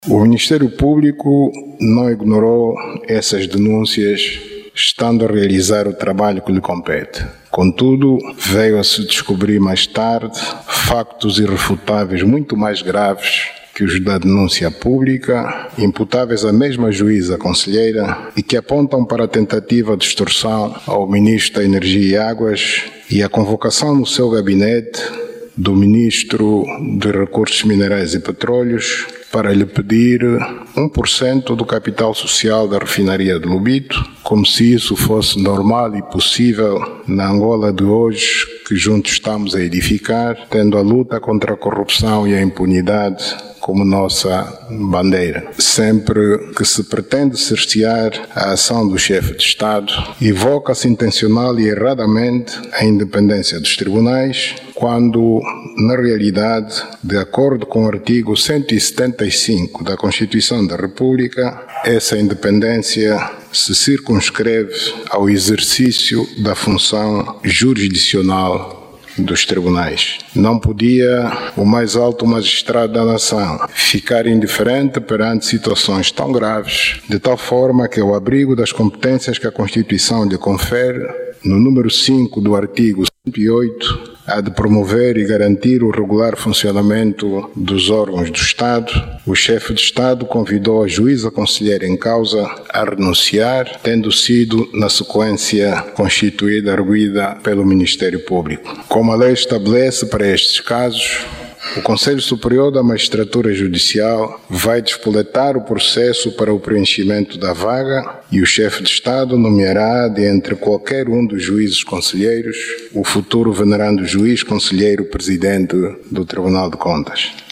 O Ministério Público não ignorou essas denúncias, estando a realizar o trabalho que lhe compete. Contudo, veio a se descobrir mais tarde factos irrefutáveis muito mais graves que os da denúncia pública, imputáveis à mesma juíza conselheira e que apontam para a tentativa de extorsão ao Ministro da Energia e Águas e a convocação no seu gabinete do Ministro de Recursos Minerais e Petróleos para lhe pedir 1% do capital social da refinaria de Lobito, como se isso fosse normal e possível na Angola de hoje, que juntos estamos a edificar, tendo a luta contra a corrupção e a impunidade como nossa bandeira. Sempre que se pretende cercear a ação do chefe de Estado, evoca-se intencional e erradamente a independência dos tribunais, quando, na realidade, de acordo com o artigo 175 da Constituição da República, essa independência se circunscreve ao exercício da função jurisdicional dos tribunais. Não podia o mais alto magistrado da nação ficar indiferente perante situações tão graves, de tal forma que, ao abrigo das competências que a Constituição lhe confere, no número 5 do artigo 108, há de promover e garantir o regular funcionamento dos órgãos do Estado. O chefe de Estado convidou a juíza conselheira em causa a renunciar, tendo sido, na sequência, constituída arguida pelo Ministério Público. Como a lei estabelece para estes casos, o Conselho Superior da Magistratura Judicial vai despoletar o processo para o preenchimento da vaga e o chefe de Estado nomeará, de entre qualquer um dos juízes conselheiros, o futuro venerando juiz conselheiro presidente do Tribunal de Contas.